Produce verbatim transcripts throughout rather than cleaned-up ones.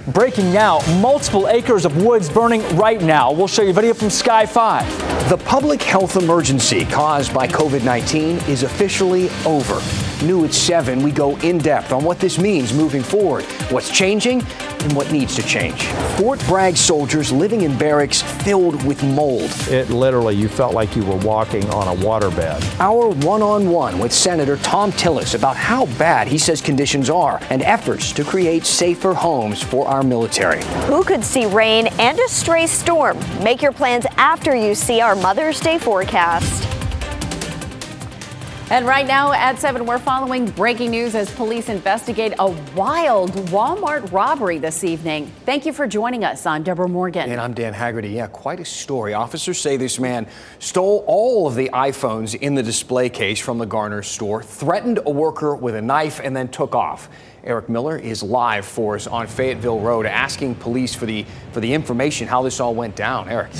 Breaking now, multiple acres of woods burning right now. We'll show you a video from Sky five. The public health emergency caused by COVID nineteen is officially over. New at seven, we go in depth on what this means moving forward, what's changing, and what needs to change. Fort Bragg soldiers living in barracks filled with mold. It literally, you felt like you were walking on a waterbed. Our one-on-one with Senator Thom Tillis about how bad he says conditions are and efforts to create safer homes for our military. Who could see rain and a stray storm? Make your plans after you see our Mother's Day forecast. And right now at seven, we're following breaking news as police investigate a wild Walmart robbery this evening. Thank you for joining us. I'm Deborah Morgan. And I'm Dan Haggerty. Yeah, quite a story. Officers say this man stole all of the iPhones in the display case from the Garner store, threatened a worker with a knife, and then took off. Eric Miller is live for us on Fayetteville Road, asking police for the for the information, how this all went down. Eric.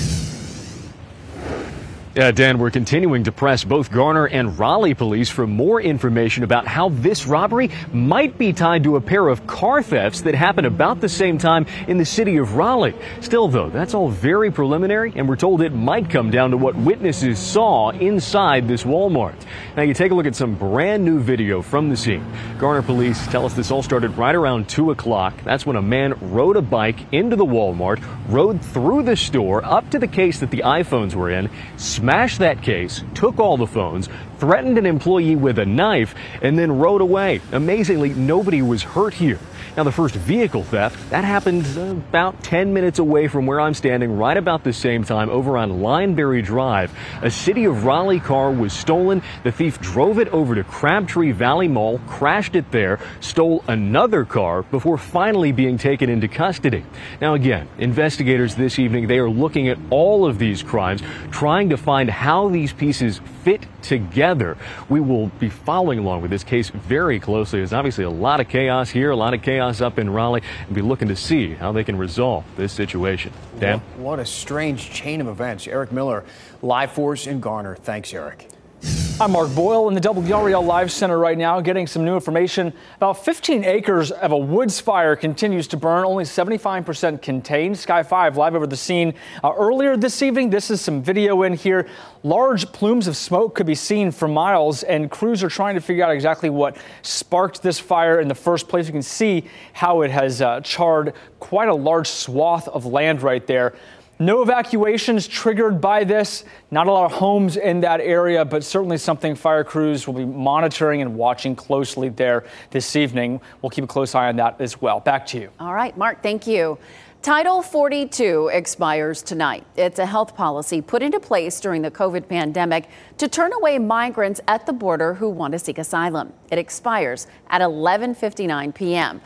Yeah, Dan, we're continuing to press both Garner and Raleigh police for more information about how this robbery might be tied to a pair of car thefts that happened about the same time in the city of Raleigh. Still, though, that's all very preliminary, and we're told it might come down to what witnesses saw inside this Walmart. Now, you take a look at some brand new video from the scene. Garner police tell us this all started right around two o'clock. That's when a man rode a bike into the Walmart, rode through the store up to the case that the iPhones were in, smashed that case, took all the phones, threatened an employee with a knife, and then rode away. Amazingly, nobody was hurt here. Now, the first vehicle theft, that happened about ten minutes away from where I'm standing, right about the same time, over on Lineberry Drive. A City of Raleigh car was stolen. The thief drove it over to Crabtree Valley Mall, crashed it there, stole another car before finally being taken into custody. Now, again, investigators this evening, they are looking at all of these crimes, trying to find how these pieces fit together. We will be following along with this case very closely. There's obviously a lot of chaos here, a lot of chaos up in Raleigh, and be looking to see how they can resolve this situation. Dan? What, what a strange chain of events. Eric Miller, live for us in Garner. Thanks, Eric. I'm Mark Boyle in the W R E L Live Center right now, getting some new information. About fifteen acres of a woods fire continues to burn, only seventy-five percent contained. Sky five live over the scene. Uh, earlier this evening, this is some video in here. Large plumes of smoke could be seen for miles, and crews are trying to figure out exactly what sparked this fire in the first place. You can see how it has uh, charred quite a large swath of land right there. No evacuations triggered by this. Not a lot of homes in that area, but certainly something fire crews will be monitoring and watching closely there this evening. We'll keep a close eye on that as well. Back to you. All right, Mark, thank you. Title forty-two expires tonight. It's a health policy put into place during the COVID pandemic to turn away migrants at the border who want to seek asylum. It expires at eleven fifty-nine p.m.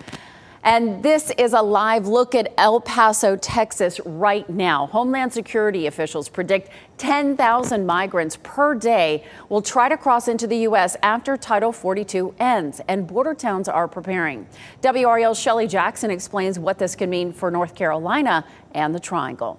And this is a live look at El Paso, Texas right now. Homeland Security officials predict ten thousand migrants per day will try to cross into the U S after Title forty-two ends, and border towns are preparing. W R E L's Shelley Jackson explains what this can mean for North Carolina and the Triangle.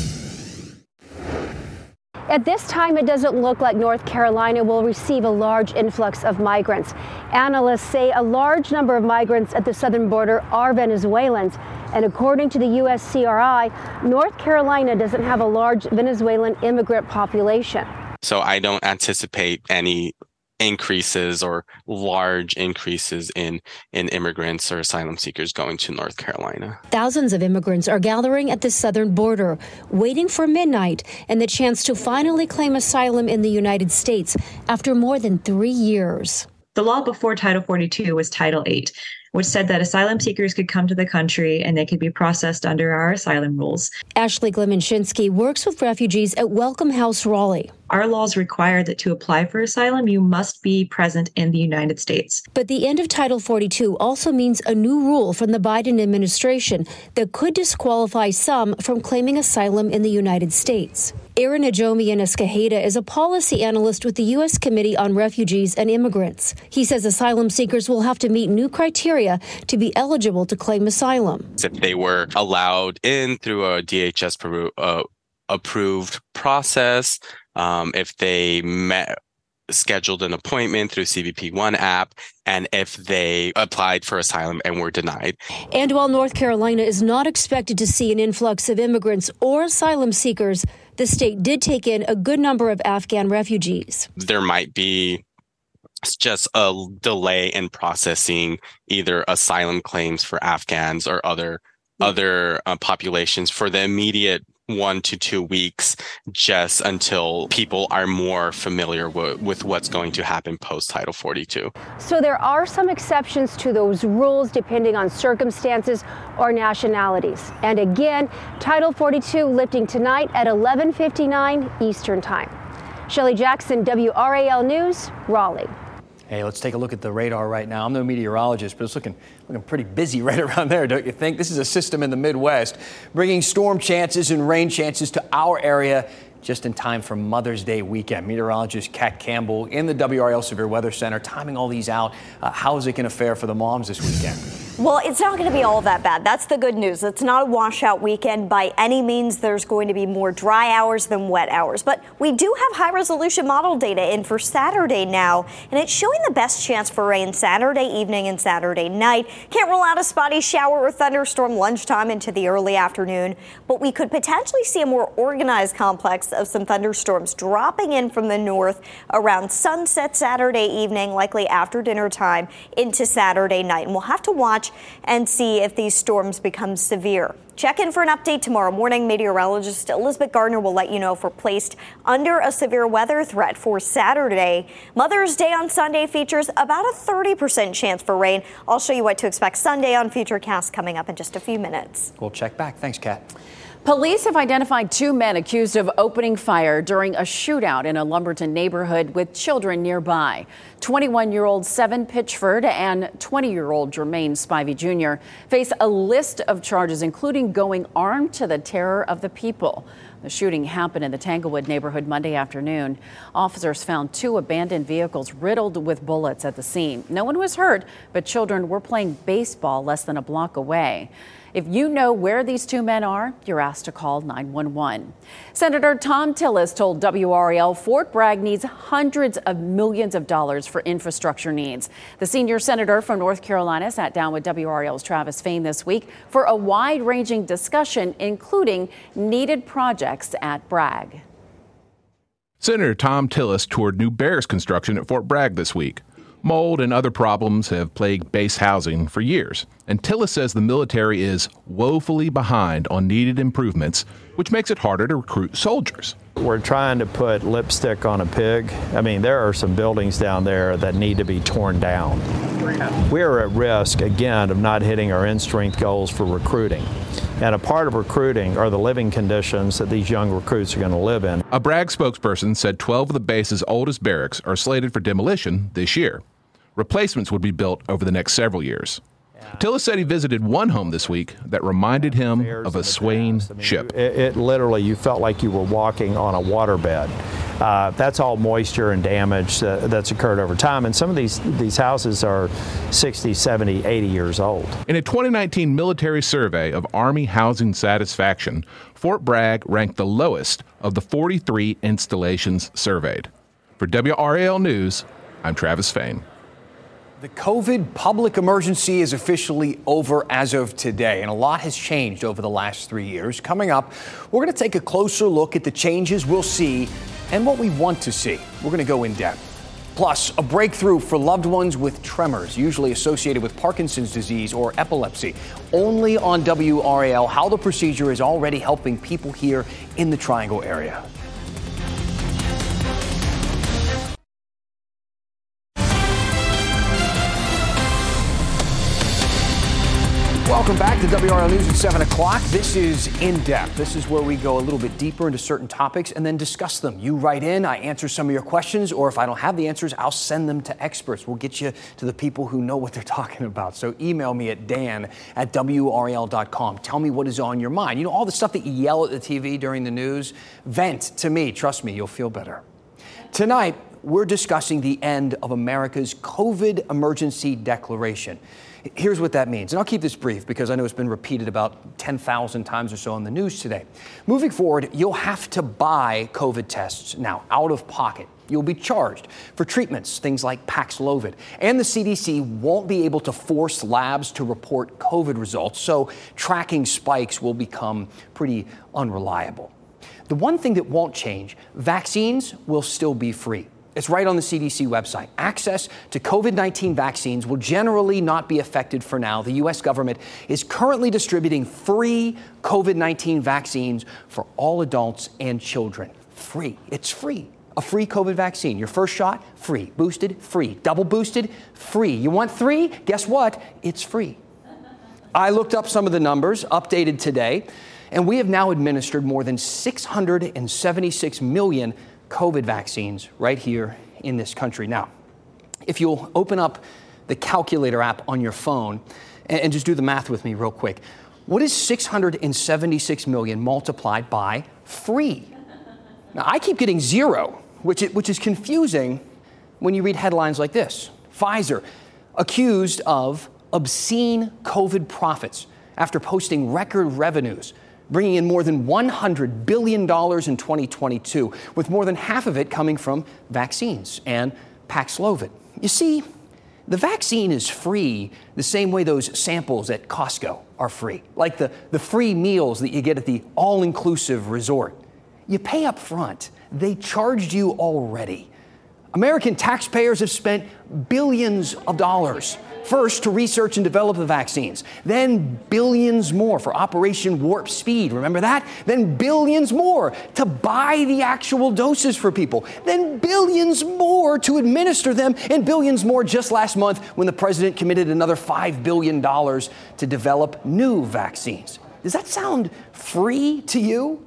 At this time, it doesn't look like North Carolina will receive a large influx of migrants. Analysts say a large number of migrants at the southern border are Venezuelans. And according to the U S C R I, North Carolina doesn't have a large Venezuelan immigrant population. So I don't anticipate any increases or large increases in, in immigrants or asylum seekers going to North Carolina. Thousands of immigrants are gathering at the southern border, waiting for midnight and the chance to finally claim asylum in the United States after more than three years. The law before Title forty-two was Title eight, which said that asylum seekers could come to the country and they could be processed under our asylum rules. Ashley Glemenchinsky works with refugees at Welcome House Raleigh. Our laws require that to apply for asylum, you must be present in the United States. But the end of Title forty-two also means a new rule from the Biden administration that could disqualify some from claiming asylum in the United States. Aaron Ajomian Escajeda is a policy analyst with the U S Committee on Refugees and Immigrants. He says asylum seekers will have to meet new criteria to be eligible to claim asylum. If they were allowed in through a D H S uh, approved process, um, if they met scheduled an appointment through C B P One app and if they applied for asylum and were denied. And while North Carolina is not expected to see an influx of immigrants or asylum seekers, the state did take in a good number of Afghan refugees. There might be just a delay in processing either asylum claims for Afghans or other other uh, populations for the immediate one to two weeks, just until people are more familiar w- with what's going to happen post Title forty-two. So there are some exceptions to those rules depending on circumstances or nationalities. And again, Title forty-two lifting tonight at eleven fifty-nine Eastern Time. Shelley Jackson, W R A L News, Raleigh. Hey, let's take a look at the radar right now. I'm no meteorologist, but it's looking looking pretty busy right around there, don't you think? This is a system in the Midwest bringing storm chances and rain chances to our area just in time for Mother's Day weekend. Meteorologist Kat Campbell in the W R A L Severe Weather Center, timing all these out. Uh, how is it going to fare for the moms this weekend? Well, it's not going to be all that bad. That's the good news. It's not a washout weekend by any means. There's going to be more dry hours than wet hours. But we do have high-resolution model data in for Saturday now, and it's showing the best chance for rain Saturday evening and Saturday night. Can't rule out a spotty shower or thunderstorm lunchtime into the early afternoon, but we could potentially see a more organized complex of some thunderstorms dropping in from the north around sunset Saturday evening, likely after dinner time into Saturday night. And we'll have to watch and see if these storms become severe. Check in for an update tomorrow morning. Meteorologist Elizabeth Gardner will let you know if we're placed under a severe weather threat for Saturday. Mother's Day on Sunday features about a thirty percent chance for rain. I'll show you what to expect Sunday on Futurecast coming up in just a few minutes. We'll check back. Thanks, Kat. Police have identified two men accused of opening fire during a shootout in a Lumberton neighborhood with children nearby. twenty-one-year-old Seven Pitchford and twenty-year-old Jermaine Spivey Junior face a list of charges, including going armed to the terror of the people. The shooting happened in the Tanglewood neighborhood Monday afternoon. Officers found two abandoned vehicles riddled with bullets at the scene. No one was hurt, but children were playing baseball less than a block away. If you know where these two men are, you're asked to call nine one one. Senator Thom Tillis told W R A L Fort Bragg needs hundreds of millions of dollars for infrastructure needs. The senior senator from North Carolina sat down with W R A L's Travis Fain this week for a wide-ranging discussion, including needed projects at Bragg. Senator Thom Tillis toured new barracks construction at Fort Bragg this week. Mold and other problems have plagued base housing for years, and Tillis says the military is woefully behind on needed improvements, which makes it harder to recruit soldiers. We're trying to put lipstick on a pig. I mean, there are some buildings down there that need to be torn down. We're at risk, again, of not hitting our in-strength goals for recruiting. And a part of recruiting are the living conditions that these young recruits are going to live in. A Bragg spokesperson said twelve of the base's oldest barracks are slated for demolition this year. Replacements would be built over the next several years. Tillis said he visited one home this week that reminded him of a swaying I mean, ship. It, it literally, you felt like you were walking on a waterbed. Uh, that's all moisture and damage uh, that's occurred over time. And some of these, these houses are sixty, seventy, eighty years old. In a twenty nineteen military survey of Army housing satisfaction, Fort Bragg ranked the lowest of the forty-three installations surveyed. For W R A L News, I'm Travis Fain. The COVID public emergency is officially over as of today, and a lot has changed over the last three years. Coming up, we're going to take a closer look at the changes we'll see and what we want to see. We're going to go in depth. Plus, a breakthrough for loved ones with tremors, usually associated with Parkinson's disease or epilepsy. Only on W R A L, how the procedure is already helping people here in the Triangle area. Welcome back to W R L News at seven o'clock. This is In Depth. This is where we go a little bit deeper into certain topics and then discuss them. You write in, I answer some of your questions, or if I don't have the answers, I'll send them to experts. We'll get you to the people who know what they're talking about. So email me at dan at W R A L dot com. Tell me what is on your mind. You know, all the stuff that you yell at the T V during the news, vent to me. Trust me, you'll feel better. Tonight, we're discussing the end of America's COVID emergency declaration. Here's what that means, and I'll keep this brief because I know it's been repeated about ten thousand times or so on the news today. Moving forward, you'll have to buy COVID tests now out of pocket. You'll be charged for treatments, things like Paxlovid. And the C D C won't be able to force labs to report COVID results, so tracking spikes will become pretty unreliable. The one thing that won't change, vaccines will still be free. It's right on the C D C website. Access to COVID nineteen vaccines will generally not be affected for now. The U S government is currently distributing free COVID nineteen vaccines for all adults and children. Free. It's free. A free COVID vaccine. Your first shot, free. Boosted, free. Double boosted, free. You want three? Guess what? It's free. I looked up some of the numbers, updated today, and we have now administered more than six hundred seventy-six million COVID vaccines right here in this country. Now, if you'll open up the calculator app on your phone and, and just do the math with me real quick. What is six hundred seventy-six million multiplied by free? Now, I keep getting zero, which is, which is confusing when you read headlines like this. Pfizer accused of obscene COVID profits after posting record revenues, bringing in more than one hundred billion dollars in twenty twenty-two, with more than half of it coming from vaccines and Paxlovid. You see, the vaccine is free the same way those samples at Costco are free, like the, the free meals that you get at the all-inclusive resort. You pay up front. They charged you already. American taxpayers have spent billions of dollars, first to research and develop the vaccines, then billions more for Operation Warp Speed, remember that? Then billions more to buy the actual doses for people, then billions more to administer them, and billions more just last month when the president committed another five billion dollars to develop new vaccines. Does that sound free to you?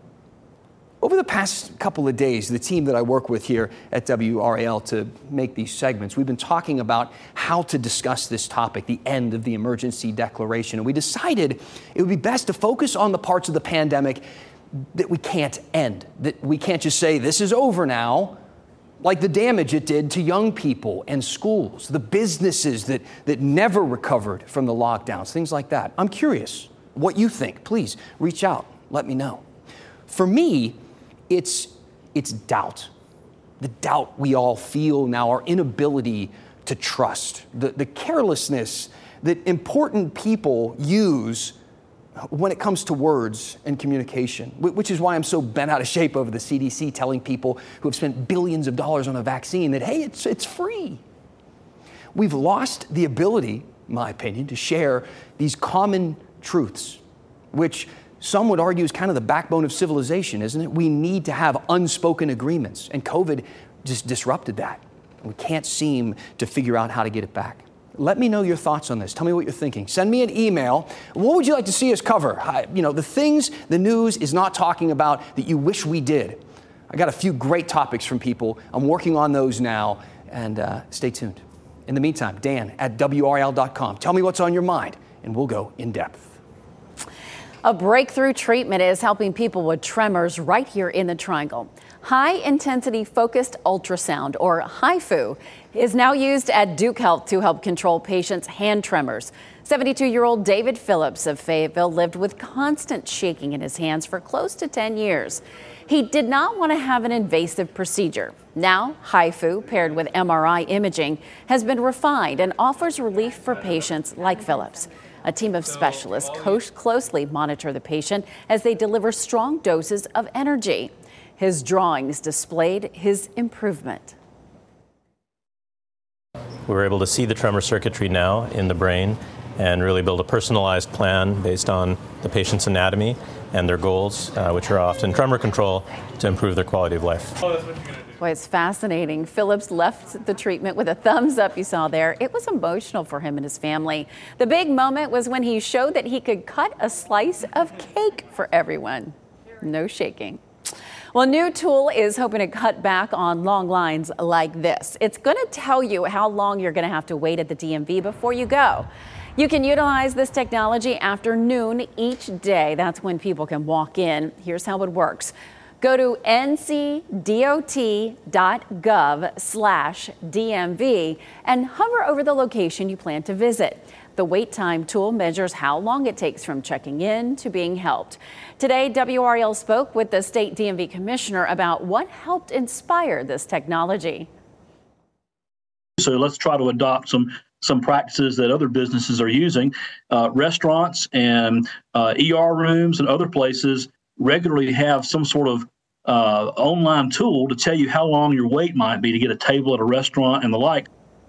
Over the past couple of days, the team that I work with here at W R A L to make these segments, we've been talking about how to discuss this topic, the end of the emergency declaration. And we decided it would be best to focus on the parts of the pandemic that we can't end, that we can't just say this is over now, like the damage it did to young people and schools, the businesses that, that never recovered from the lockdowns, things like that. I'm curious what you think. Please reach out. Let me know. For me, It's it's doubt, the doubt we all feel now, our inability to trust, the, the carelessness that important people use when it comes to words and communication, which is why I'm so bent out of shape over the C D C telling people who have spent billions of dollars on a vaccine that, hey, it's it's free. We've lost the ability, in my opinion, to share these common truths, which some would argue is kind of the backbone of civilization, isn't it? We need to have unspoken agreements, and COVID just disrupted that. We can't seem to figure out how to get it back. Let me know your thoughts on this. Tell me what you're thinking. Send me an email. What would you like to see us cover? I, you know, the things the news is not talking about that you wish we did. I got a few great topics from people. I'm working on those now, and uh, stay tuned. In the meantime, Dan at W R L dot com. Tell me what's on your mind, and we'll go in depth. A breakthrough treatment is helping people with tremors right here in the Triangle. High-intensity focused ultrasound, or HIFU, is now used at Duke Health to help control patients' hand tremors. seventy-two-year-old David Phillips of Fayetteville lived with constant shaking in his hands for close to ten years. He did not want to have an invasive procedure. Now, HIFU, paired with M R I imaging, has been refined and offers relief for patients like Phillips. A team of specialists closely monitor the patient as they deliver strong doses of energy. His drawings displayed his improvement. We're able to see the tremor circuitry now in the brain and really build a personalized plan based on the patient's anatomy and their goals, uh, which are often tremor control, to improve their quality of life. Oh, that's what you're gonna do. Boy, it's fascinating. Phillips left the treatment with a thumbs up, you saw there. It was emotional for him and his family. The big moment was when he showed that he could cut a slice of cake for everyone. No shaking. Well, a new tool is hoping to cut back on long lines like this. It's going to tell you how long you're going to have to wait at the D M V before you go. You can utilize this technology after noon each day. That's when people can walk in. Here's how it works. Go to ncdot.gov slash DMV and hover over the location you plan to visit. The wait time tool measures how long it takes from checking in to being helped. Today, W R L spoke with the state D M V commissioner about what helped inspire this technology. So let's try to adopt some some practices that other businesses are using. Uh, restaurants and uh, E R rooms and other places regularly have some sort of uh, online tool to tell you how long your wait might be to get a table at a restaurant and the like.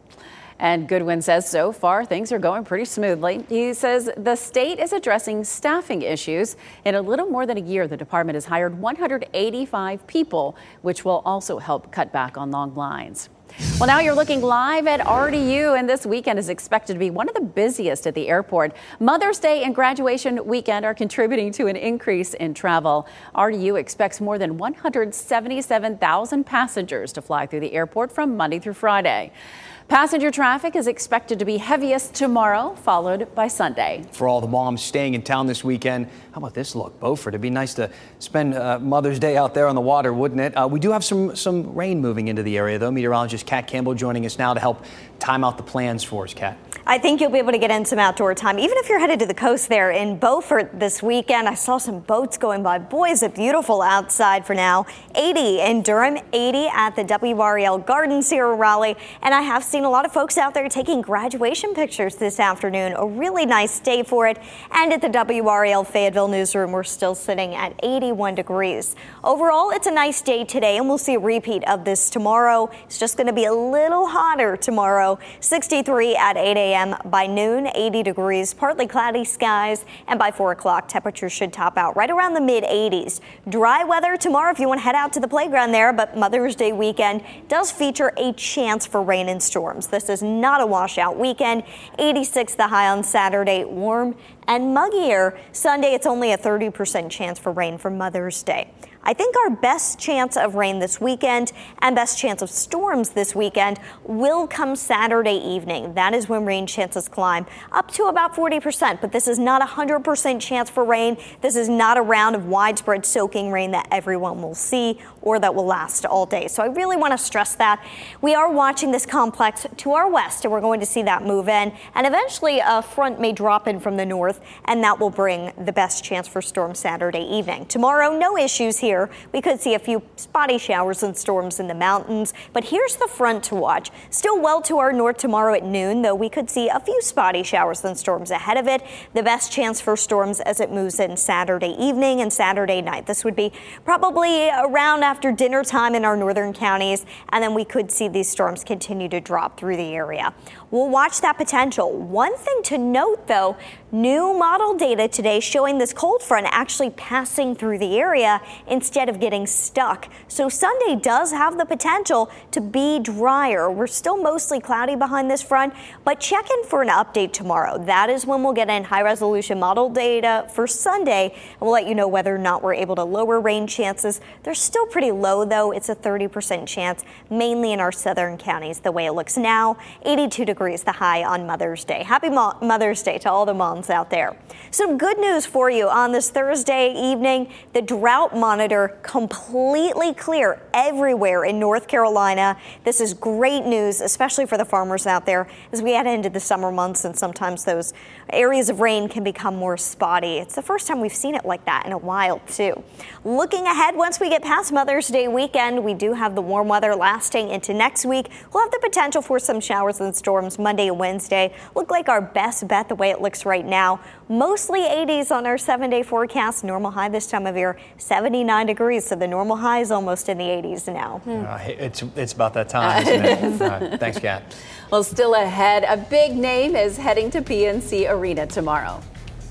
And Goodwin says so far things are going pretty smoothly. He says the state is addressing staffing issues. In a little more than a year, the department has hired one hundred eighty-five people, which will also help cut back on long lines. Well, now you're looking live at R D U, and this weekend is expected to be one of the busiest at the airport. Mother's Day and graduation weekend are contributing to an increase in travel. R D U expects more than one hundred seventy-seven thousand passengers to fly through the airport from Monday through Friday. Passenger traffic is expected to be heaviest tomorrow, followed by Sunday. For all the moms staying in town this weekend, how about this look, Beaufort? It'd be nice to spend uh, Mother's Day out there on the water, wouldn't it? Uh, we do have some some rain moving into the area, though. Meteorologist Kat Campbell joining us now to help time out the plans for us, Kat. I think you'll be able to get in some outdoor time, even if you're headed to the coast there in Beaufort this weekend. I saw some boats going by. Boy, is it beautiful outside for now. eighty in Durham, eighty at the W R E L Gardens here in Raleigh. And I have seen a lot of folks out there taking graduation pictures this afternoon. A really nice day for it. And at the W R E L Fayetteville newsroom, we're still sitting at eighty-one degrees. Overall, it's a nice day today, and we'll see a repeat of this tomorrow. It's just going to be a little hotter tomorrow. sixty-three at eight a.m. By noon, eighty degrees, partly cloudy skies, and by four o'clock, temperatures should top out right around the mid eighties. Dry weather tomorrow if you want to head out to the playground there, but Mother's Day weekend does feature a chance for rain and storms. This is not a washout weekend. eighty-six the high on Saturday, warm and muggier. Sunday, it's only a thirty percent chance for rain for Mother's Day. I think our best chance of rain this weekend and best chance of storms this weekend will come Saturday evening. That is when rain chances climb up to about forty percent, but this is not a one hundred percent chance for rain. This is not a round of widespread soaking rain that everyone will see or that will last all day. So I really want to stress that. We are watching this complex to our west, and we're going to see that move in, and eventually a front may drop in from the north, and that will bring the best chance for storm Saturday evening. Tomorrow, no issues here. We could see a few spotty showers and storms in the mountains, but here's the front to watch. Still well to our north tomorrow at noon, though we could see a few spotty showers and storms ahead of it. The best chance for storms as it moves in Saturday evening and Saturday night. This would be probably around after dinner time in our northern counties, and then we could see these storms continue to drop through the area. We'll watch that potential. One thing to note, though, new model data today showing this cold front actually passing through the area instead of getting stuck. So Sunday does have the potential to be drier. We're still mostly cloudy behind this front, but check in for an update tomorrow. That is when we'll get in high resolution model data for Sunday, and we'll let you know whether or not we're able to lower rain chances. They're still pretty low, though. It's a thirty percent chance, mainly in our southern counties. The way it looks now, eighty-two degrees the high on Mother's Day. Happy Mo- Mother's Day to all the moms out there. Some good news for you on this Thursday evening. The drought monitor completely clear everywhere in North Carolina. This is great news, especially for the farmers out there as we head into the summer months, and sometimes those areas of rain can become more spotty. It's the first time we've seen it like that in a while, too. Looking ahead, once we get past Mother's Day weekend, we do have the warm weather lasting into next week. We'll have the potential for some showers and storms Monday and Wednesday. Look like our best bet the way it looks right now. Mostly eighties on our seven-day forecast. Normal high this time of year, seventy-nine degrees. So the normal high is almost in the eighties now. Hmm. Uh, it's it's about that time, isn't it? uh, thanks, Kat. Well, still ahead, a big name is heading to P N C Arena tomorrow.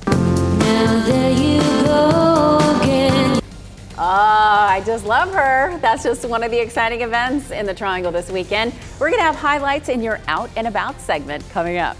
Now there you go again. Oh, I just love her. That's just one of the exciting events in the Triangle this weekend. We're going to have highlights in your Out and About segment coming up.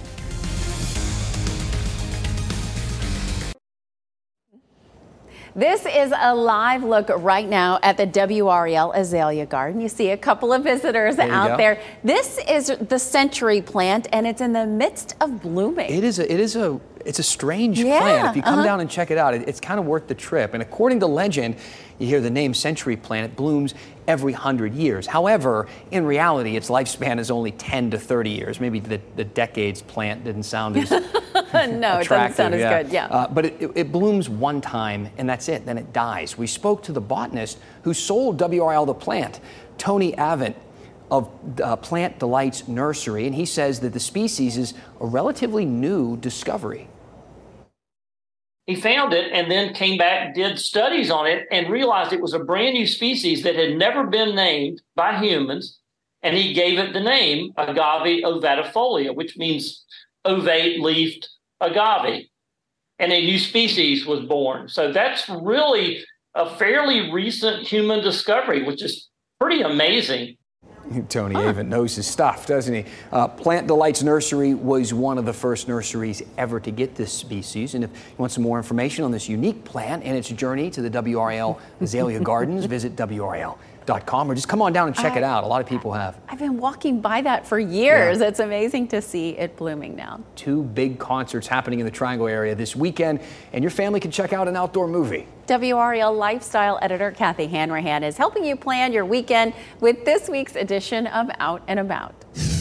This is a live look right now at the W R E L Azalea Garden. You see a couple of visitors there out there. This is the Century plant, and it's in the midst of blooming. It is a, it is a It's a strange yeah, plant. If you come uh-huh. down and check it out, it, it's kind of worth the trip. And according to legend, you hear the name century plant, it blooms every hundred years. However, in reality, its lifespan is only ten to thirty years. Maybe the, the decades plant didn't sound as no, it doesn't sound as yeah. good. Yeah, uh, but it, it, it blooms one time, and that's it. Then it dies. We spoke to the botanist who sold W R L the plant, Tony Avent of uh, Plant Delights Nursery, and he says that the species is a relatively new discovery. He found it and then came back, did studies on it, and realized it was a brand new species that had never been named by humans. And he gave it the name Agave ovatifolia, which means ovate-leafed agave. And a new species was born. So that's really a fairly recent human discovery, which is pretty amazing. Tony huh. Avent knows his stuff, doesn't he? Uh, Plant Delights Nursery was one of the first nurseries ever to get this species. And if you want some more information on this unique plant and its journey to the W R L Azalea Gardens, visit W R L dot com or just come on down and check I, it out. A lot of people have. I've been walking by that for years. Yeah. It's amazing to see it blooming now. Two big concerts happening in the Triangle area this weekend, and your family can check out an outdoor movie. W R E L lifestyle editor Kathy Hanrahan is helping you plan your weekend with this week's edition of Out and About.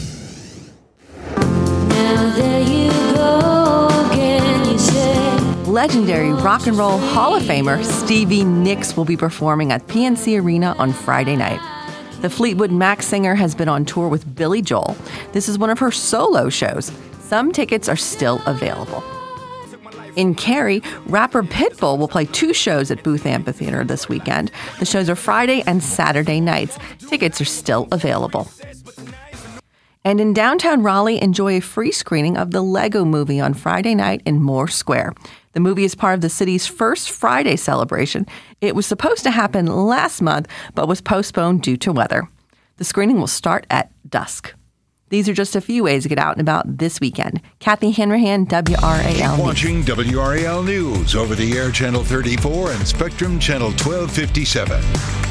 Now there you go again, you say. Legendary rock and roll Hall of Famer Stevie Nicks will be performing at P N C Arena on Friday night. The Fleetwood Mac singer has been on tour with Billy Joel. This is one of her solo shows. Some tickets are still available. In Cary, rapper Pitbull will play two shows at Booth Amphitheater this weekend. The shows are Friday and Saturday nights. Tickets are still available. And in downtown Raleigh, enjoy a free screening of the Lego Movie on Friday night in Moore Square. The movie is part of the city's first Friday celebration. It was supposed to happen last month, but was postponed due to weather. The screening will start at dusk. These are just a few ways to get out and about this weekend. Kathy Hanrahan, W R A L Keep watching W R A L News over the air Channel thirty-four and Spectrum Channel twelve fifty-seven.